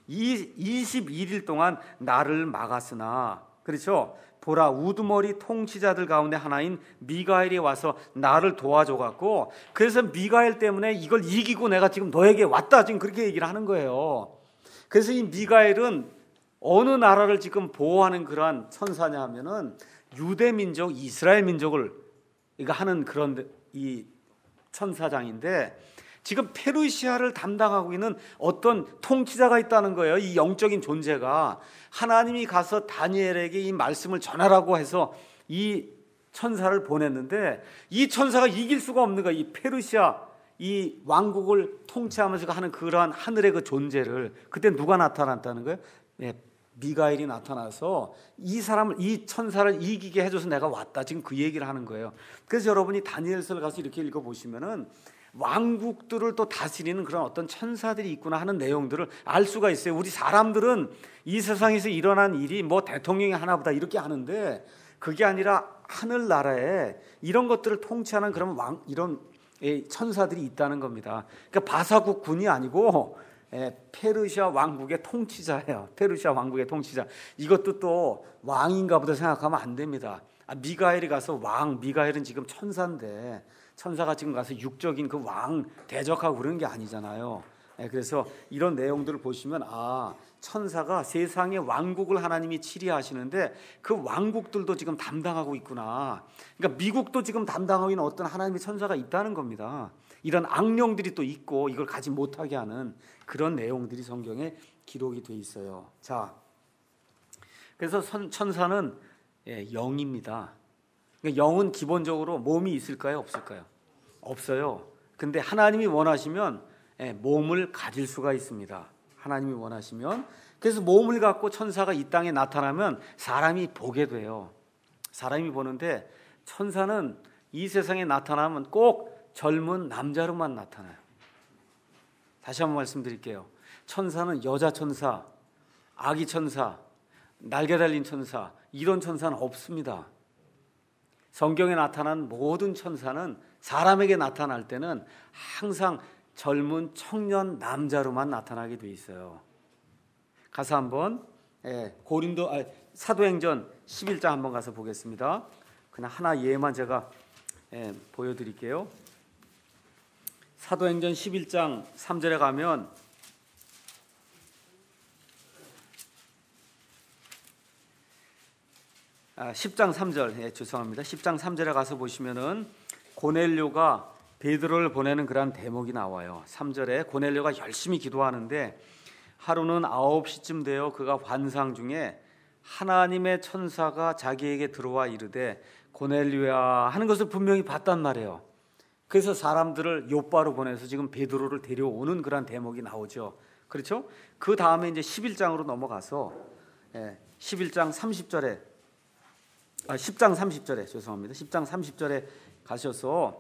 이십일 일 동안 나를 막았으나, 그렇죠? 보라, 우두머리 통치자들 가운데 하나인 미가엘이 와서 나를 도와줘갖고, 그래서 미가엘 때문에 이걸 이기고 내가 지금 너에게 왔다, 지금 그렇게 얘기를 하는 거예요. 그래서 이 미가엘은 어느 나라를 지금 보호하는 그러한 천사냐 하면은 유대 민족, 이스라엘 민족을 이거 하는 그런 이 천사장인데, 지금 페르시아를 담당하고 있는 어떤 통치자가 있다는 거예요. 이 영적인 존재가. 하나님이 가서 다니엘에게 이 말씀을 전하라고 해서 이 천사를 보냈는데, 이 천사가 이길 수가 없는 거예요. 이 페르시아 이 왕국을 통치하면서 하는 그러한 하늘의 그 존재를. 그때 누가 나타났다는 거예요? 네, 미가엘이 나타나서 이 사람을, 이 천사를 이기게 해줘서 내가 왔다, 지금 그 얘기를 하는 거예요. 그래서 여러분이 다니엘서를 가서 이렇게 읽어보시면은 왕국들을 또 다스리는 그런 어떤 천사들이 있구나 하는 내용들을 알 수가 있어요. 우리 사람들은 이 세상에서 일어난 일이 뭐 대통령이 하나보다 이렇게 하는데, 그게 아니라 하늘나라에 이런 것들을 통치하는 그런 왕, 이런 천사들이 있다는 겁니다. 그러니까 바사국 군이 아니고 페르시아 왕국의 통치자예요. 페르시아 왕국의 통치자. 이것도 또 왕인가 보다 생각하면 안 됩니다. 아, 미가엘이 가서 왕, 미가엘은 지금 천사인데 천사가 지금 가서 육적인 그 왕 대적하고 그러는 게 아니잖아요. 그래서 이런 내용들을 보시면 아, 천사가 세상의 왕국을 하나님이 치리하시는데 그 왕국들도 지금 담당하고 있구나. 그러니까 미국도 지금 담당하고 있는 어떤 하나님의 천사가 있다는 겁니다. 이런 악령들이 또 있고 이걸 가지 못하게 하는 그런 내용들이 성경에 기록이 돼 있어요. 자, 그래서 천사는 예, 영입니다. 영은 기본적으로 몸이 있을까요? 없을까요? 없어요. 근데 하나님이 원하시면 몸을 가질 수가 있습니다. 하나님이 원하시면. 그래서 몸을 갖고 천사가 이 땅에 나타나면 사람이 보게 돼요. 사람이 보는데 천사는 이 세상에 나타나면 꼭 젊은 남자로만 나타나요. 다시 한번 말씀드릴게요. 천사는 여자 천사, 아기 천사, 날개 달린 천사, 이런 천사는 없습니다. 성경에 나타난 모든 천사는 사람에게 나타날 때는 항상 젊은 청년 남자로만 나타나게 돼 있어요. 가서 한번 예, 고린도 아, 사도행전 십일 장 한번 가서 보겠습니다. 그냥 하나 예만 제가 예, 보여드릴게요. 사도행전 십일 장 삼 절에 가면 아, 십 장 삼 절, 예, 죄송합니다. 십 장 삼 절에 가서 보시면은 고넬료가 베드로를 보내는 그런 대목이 나와요. 삼 절에 고넬료가 열심히 기도하는데 하루는 아홉 시쯤 되어 그가 환상 중에 하나님의 천사가 자기에게 들어와 이르되 고넬료야 하는 것을 분명히 봤단 말이에요. 그래서 사람들을 요바로 보내서 지금 베드로를 데려오는 그런 대목이 나오죠. 그렇죠? 그 다음에 이제 십일 장으로 넘어가서 십일 장 삼십 절에 아, 십 장 삼십 절에 죄송합니다. 십 장 삼십 절에 가셔서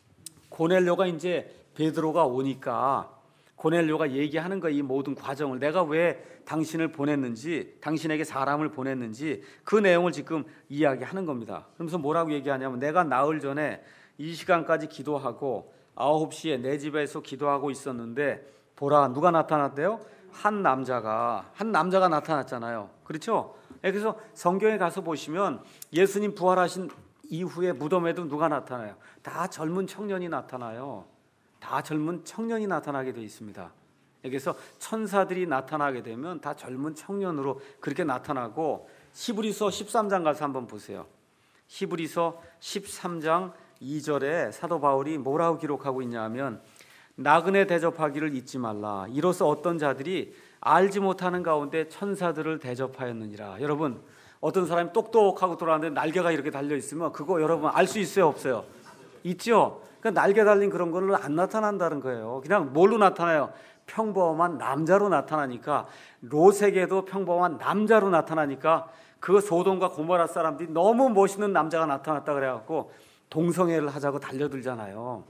고넬료가 이제 베드로가 오니까 고넬료가 얘기하는 거야. 이 모든 과정을 내가 왜 당신을 보냈는지, 당신에게 사람을 보냈는지 그 내용을 지금 이야기하는 겁니다. 그러면서 뭐라고 얘기하냐면 내가 나흘 전에 이 시간까지 기도하고 아홉 시에 내 집에서 기도하고 있었는데 보라 누가 나타났대요? 한 남자가 한 남자가 나타났잖아요. 그렇죠? 그래서 성경에 가서 보시면 예수님 부활하신 이후에 무덤에도 누가 나타나요? 다 젊은 청년이 나타나요. 다 젊은 청년이 나타나게 되어 있습니다. 그래서 천사들이 나타나게 되면 다 젊은 청년으로 그렇게 나타나고 히브리서 십삼 장 가서 한번 보세요. 히브리서 십삼 장 이 절에 사도 바울이 뭐라고 기록하고 있냐면 나그네 대접하기를 잊지 말라. 이로써 어떤 자들이 알지 못하는 가운데 천사들을 대접하였느니라. 여러분 어떤 사람이 똑똑하고 돌아왔는데 날개가 이렇게 달려있으면 그거 여러분 알 수 있어요 없어요? 있죠. 그러니까 날개 달린 그런 거는 안 나타난다는 거예요. 그냥 뭘로 나타나요? 평범한 남자로 나타나니까 롯에게도 평범한 남자로 나타나니까 그 소돔과 고모라 사람들이 너무 멋있는 남자가 나타났다 그래갖고 동성애를 하자고 달려들잖아요.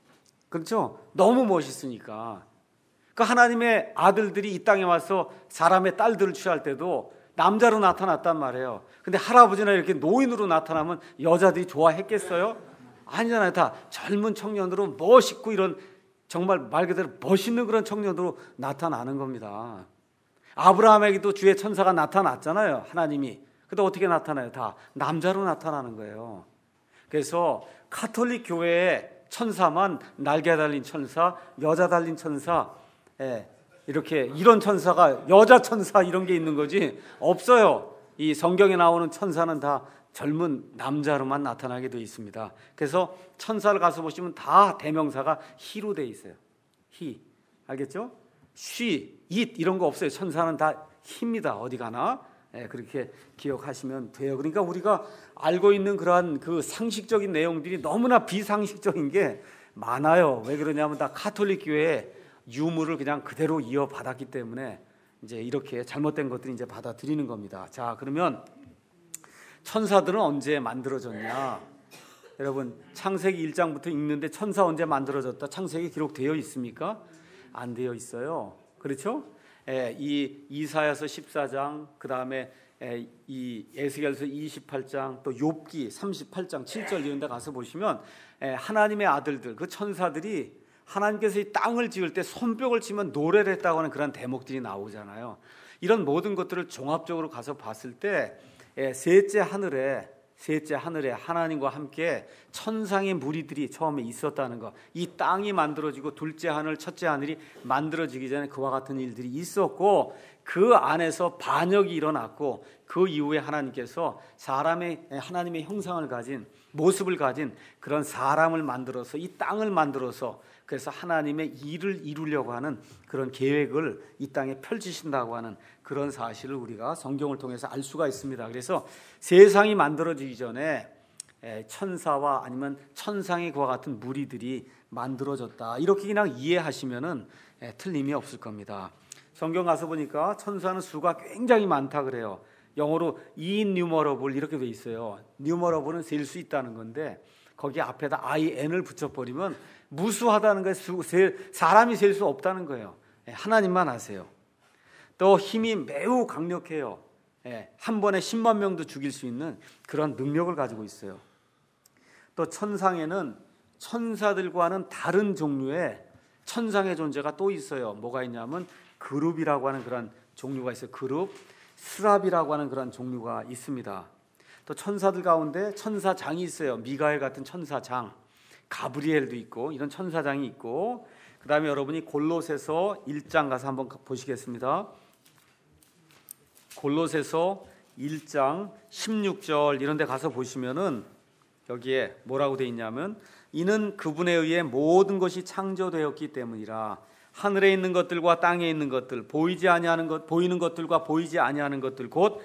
그렇죠? 너무 멋있으니까. 그 하나님의 아들들이 이 땅에 와서 사람의 딸들을 취할 때도 남자로 나타났단 말이에요. 근데 할아버지나 이렇게 노인으로 나타나면 여자들이 좋아했겠어요? 아니잖아요. 다 젊은 청년으로 멋있고 이런 정말 말 그대로 멋있는 그런 청년으로 나타나는 겁니다. 아브라함에게도 주의 천사가 나타났잖아요. 하나님이. 근데 어떻게 나타나요? 다 남자로 나타나는 거예요. 그래서 가톨릭 교회의 천사만 날개 달린 천사, 여자 달린 천사, 예, 이렇게 이런 천사가 여자 천사 이런 게 있는 거지 없어요. 이 성경에 나오는 천사는 다 젊은 남자로만 나타나게 되어 있습니다. 그래서 천사를 가서 보시면 다 대명사가 히로 되어 있어요. 히, 알겠죠? 쉬, 잇 이런 거 없어요. 천사는 다 히입니다. 어디 가나. 예, 그렇게 기억하시면 돼요. 그러니까 우리가 알고 있는 그러한 그 상식적인 내용들이 너무나 비상식적인 게 많아요. 왜 그러냐면 다 가톨릭 교회의 유물을 그냥 그대로 이어받았기 때문에 이제 이렇게 잘못된 것들이 이제 받아들이는 겁니다. 자, 그러면 천사들은 언제 만들어졌냐? 여러분 창세기 일 장부터 읽는데 천사 언제 만들어졌다? 창세기 기록되어 있습니까? 안 되어 있어요. 그렇죠? 예, 이 이사야서 십사 장, 그 다음에 예, 이 에스겔서 이십팔 장, 또 욥기 삼십팔 장 칠 절 이런 데 가서 보시면 예, 하나님의 아들들, 그 천사들이 하나님께서 이 땅을 지을 때 손뼉을 치면 노래를 했다고 하는 그런 대목들이 나오잖아요. 이런 모든 것들을 종합적으로 가서 봤을 때 예, 셋째 하늘에 셋째 하늘에 하나님과 함께 천상의 무리들이 처음에 있었다는 것, 이 땅이 만들어지고 둘째 하늘, 첫째 하늘이 만들어지기 전에 그와 같은 일들이 있었고 그 안에서 반역이 일어났고 그 이후에 하나님께서 사람의 하나님의 형상을 가진 모습을 가진 그런 사람을 만들어서 이 땅을 만들어서 그래서 하나님의 일을 이루려고 하는 그런 계획을 이 땅에 펼치신다고 하는 그런 사실을 우리가 성경을 통해서 알 수가 있습니다. 그래서 세상이 만들어지기 전에 천사와 아니면 천상의 그와 같은 무리들이 만들어졌다. 이렇게 그냥 이해하시면은 틀림이 없을 겁니다. 성경 가서 보니까 천사는 수가 굉장히 많다 그래요. 영어로 innumerable 이렇게 돼 있어요. numerable은 셀 수 있다는 건데 거기 앞에다 in을 붙여버리면 무수하다는 거예요. 사람이 셀 수 없다는 거예요. 하나님만 아세요. 또 힘이 매우 강력해요. 한 번에 십만 명도 죽일 수 있는 그런 능력을 가지고 있어요. 또 천상에는 천사들과는 다른 종류의 천상의 존재가 또 있어요. 뭐가 있냐면 그룹이라고 하는 그런 종류가 있어요. 그룹, 스랍이라고 하는 그런 종류가 있습니다. 또 천사들 가운데 천사장이 있어요. 미가엘 같은 천사장, 가브리엘도 있고 이런 천사장이 있고, 그 다음에 여러분이 골로새서 일 장 가서 한번 보시겠습니다. 골로새서 일 장 십육 절 이런 데 가서 보시면은 여기에 뭐라고 돼 있냐면 이는 그분에 의해 모든 것이 창조되었기 때문이라. 하늘에 있는 것들과 땅에 있는 것들, 보이지 아니하는 것, 보이는 것들과 보이지 아니하는 것들, 곧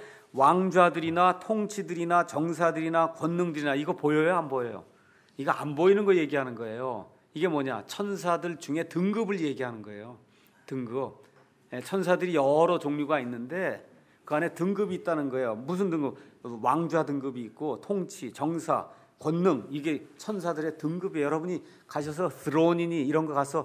왕좌들이나 통치들이나 정사들이나 권능들이나. 이거 보여요, 안 보여요? 이거 안 보이는 거 얘기하는 거예요. 이게 뭐냐? 천사들 중에 등급을 얘기하는 거예요. 등급. 천사들이 여러 종류가 있는데 그 안에 등급이 있다는 거예요. 무슨 등급? 왕좌 등급이 있고 통치, 정사, 권능, 이게 천사들의 등급이에요. 여러분이 가셔서 스론이니 이런 거 가서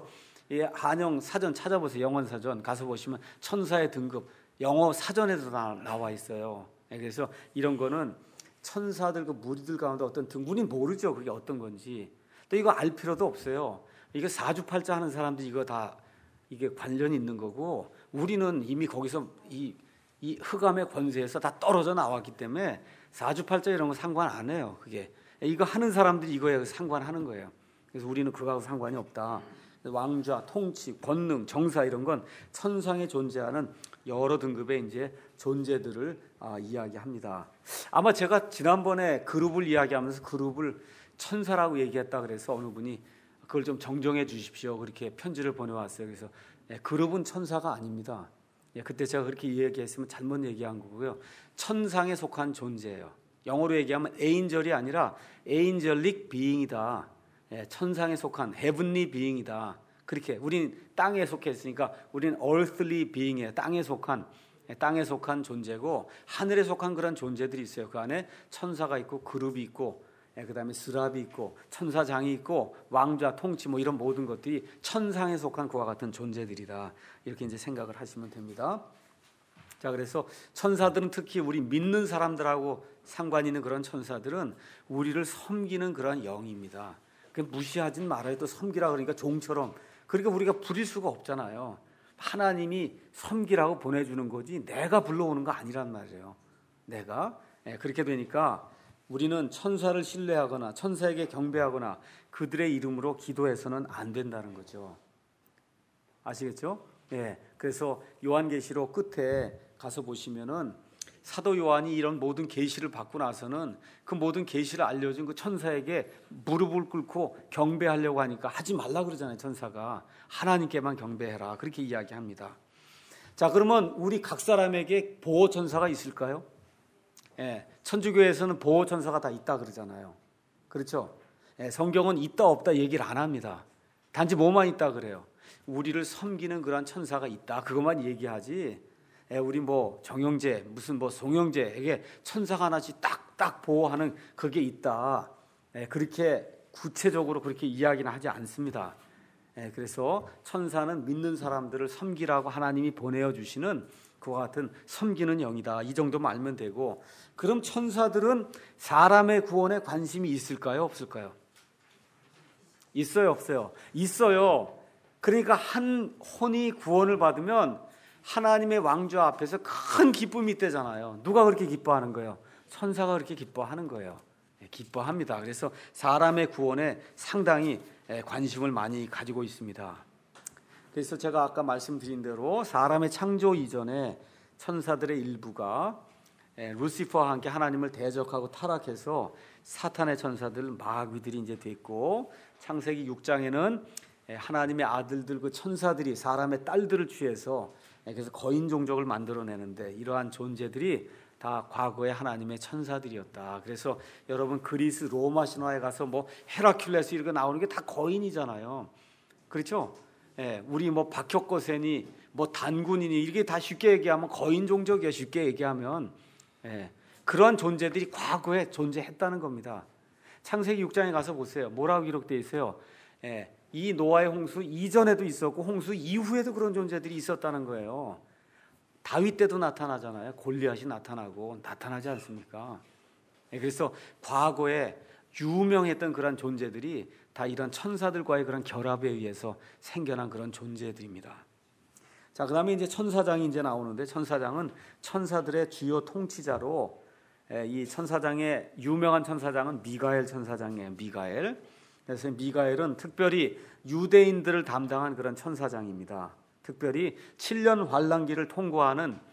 한영 사전 찾아보세요. 영원 사전 가서 보시면 천사의 등급 영어 사전에도 나와 있어요. 그래서 이런 거는 천사들 그 무리들 가운데 어떤 등, 우리는 모르죠. 그게 어떤 건지. 또 이거 알 필요도 없어요. 이거 사주팔자 하는 사람들이 이거 다 이게 관련이 있는 거고, 우리는 이미 거기서 이, 이 흑암의 권세에서 다 떨어져 나왔기 때문에 사주팔자 이런 거 상관 안 해요. 그게 이거 하는 사람들이 이거에 상관하는 거예요. 그래서 우리는 그거하고 상관이 없다. 왕좌, 통치, 권능, 정사 이런 건 천상에 존재하는 여러 등급의 이제 존재들을 아, 이야기합니다. 아마 제가 지난번에 그룹을 이야기하면서 그룹을 천사라고 얘기했다 그래서 어느 분이 그걸 좀 정정해 주십시오. 그렇게 편지를 보내왔어요. 그래서 예, 그룹은 천사가 아닙니다. 예, 그때 제가 그렇게 얘기했으면 잘못 얘기한 거고요. 천상에 속한 존재예요. 영어로 얘기하면 에인절이 아니라 에인절릭 비잉이다. 예, 천상에 속한 헤븐리 비잉이다. 그렇게 우린 땅에 속했으니까 우린 earthly being이에요. 땅에 속한 예, 땅에 속한 존재고, 하늘에 속한 그런 존재들이 있어요. 그 안에 천사가 있고 그룹이 있고 예, 그다음에 스랍이 있고 천사장이 있고 왕좌, 통치 뭐 이런 모든 것들이 천상에 속한 그와 같은 존재들이다. 이렇게 이제 생각을 하시면 됩니다. 자, 그래서 천사들은 특히 우리 믿는 사람들하고 상관 있는 그런 천사들은 우리를 섬기는 그런 영입니다. 무시하진 말아요. 또 섬기라 그러니까 종처럼. 그러니까 우리가 부릴 수가 없잖아요. 하나님이 섬기라고 보내주는 거지 내가 불러오는 거 아니란 말이에요. 내가 예, 그렇게 되니까 우리는 천사를 신뢰하거나 천사에게 경배하거나 그들의 이름으로 기도해서는 안 된다는 거죠. 아시겠죠? 예. 그래서 요한계시록 끝에 가서 보시면은 사도 요한이 이런 모든 계시를 받고 나서는 그 모든 계시를 알려준 그 천사에게 무릎을 꿇고 경배하려고 하니까 하지 말라 그러잖아요. 천사가 하나님께만 경배해라 그렇게 이야기합니다. 자, 그러면 우리 각 사람에게 보호 천사가 있을까요? 예, 천주교에서는 보호 천사가 다 있다 그러잖아요. 그렇죠? 예, 성경은 있다 없다 얘기를 안 합니다. 단지 뭐만 있다 그래요? 우리를 섬기는 그런 천사가 있다 그것만 얘기하지. 예, 우리 뭐 정영재 무슨 뭐 송영재에게 천사가 하나씩 딱딱 보호하는 그게 있다. 예, 그렇게 구체적으로 그렇게 이야기는 하지 않습니다. 예, 그래서 천사는 믿는 사람들을 섬기라고 하나님이 보내어 주시는 그와 같은 섬기는 영이다. 이 정도만 알면 되고, 그럼 천사들은 사람의 구원에 관심이 있을까요? 없을까요? 있어요? 없어요? 있어요. 그러니까 한 혼이 구원을 받으면 하나님의 왕좌 앞에서 큰 기쁨이 있대잖아요. 누가 그렇게 기뻐하는 거예요? 천사가 그렇게 기뻐하는 거예요. 기뻐합니다. 그래서 사람의 구원에 상당히 관심을 많이 가지고 있습니다. 그래서 제가 아까 말씀드린 대로 사람의 창조 이전에 천사들의 일부가 루시퍼와 함께 하나님을 대적하고 타락해서 사탄의 천사들 마귀들이 이제 됐고, 창세기 육 장에는 하나님의 아들들 그 천사들이 사람의 딸들을 취해서 그래서 거인 종족을 만들어내는데, 이러한 존재들이 다 과거의 하나님의 천사들이었다. 그래서 여러분 그리스 로마 신화에 가서 뭐 헤라큘레스 이런 거 나오는 게 다 거인이잖아요. 그렇죠? 예, 우리 뭐 박혁거세니 뭐 단군이니 이게 다 쉽게 얘기하면 거인 종족이야. 쉽게 얘기하면 예, 그러한 존재들이 과거에 존재했다는 겁니다. 창세기 육 장에 가서 보세요. 뭐라고 기록되어 있어요? 예, 이 노아의 홍수 이전에도 있었고 홍수 이후에도 그런 존재들이 있었다는 거예요. 다윗 때도 나타나잖아요. 골리앗이 나타나고 나타나지 않습니까? 그래서 과거에 유명했던 그런 존재들이 다 이런 천사들과의 그런 결합에 의해서 생겨난 그런 존재들입니다. 자, 그다음에 이제 천사장이 이제 나오는데, 천사장은 천사들의 주요 통치자로, 이 천사장의 유명한 천사장은 미가엘 천사장이에요. 미가엘. 그래서 미가엘은 특별히 유대인들을 담당한 그런 천사장입니다. 특별히 칠 년 환란기를 통과하는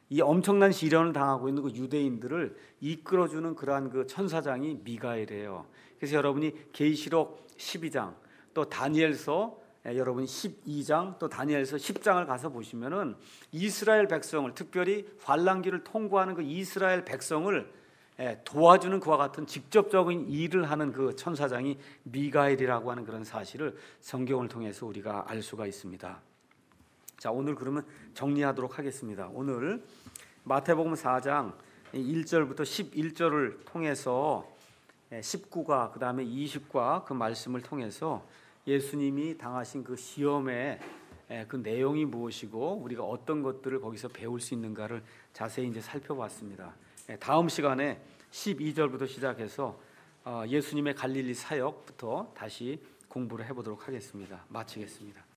이 엄청난 시련을 당하고 있는 그 유대인들을 이끌어주는 그러한 그 천사장이 미가엘이에요. 그래서 여러분이 계시록 십이 장 또 다니엘서 여러분 십이 장 또 다니엘서 십 장을 가서 보시면은 이스라엘 백성을, 특별히 환란기를 통과하는 그 이스라엘 백성을 도와주는 그와 같은 직접적인 일을 하는 그 천사장이 미가엘이라고 하는 그런 사실을 성경을 통해서 우리가 알 수가 있습니다. 자, 오늘 그러면 정리하도록 하겠습니다. 오늘 마태복음 사 장 일 절부터 십일 절을 통해서 십구과 그 다음에 이십과 그 말씀을 통해서 예수님이 당하신 그 시험의 그 내용이 무엇이고 우리가 어떤 것들을 거기서 배울 수 있는가를 자세히 이제 살펴봤습니다. 다음 시간에 십이 절부터 시작해서 예수님의 갈릴리 사역부터 다시 공부를 해보도록 하겠습니다. 마치겠습니다.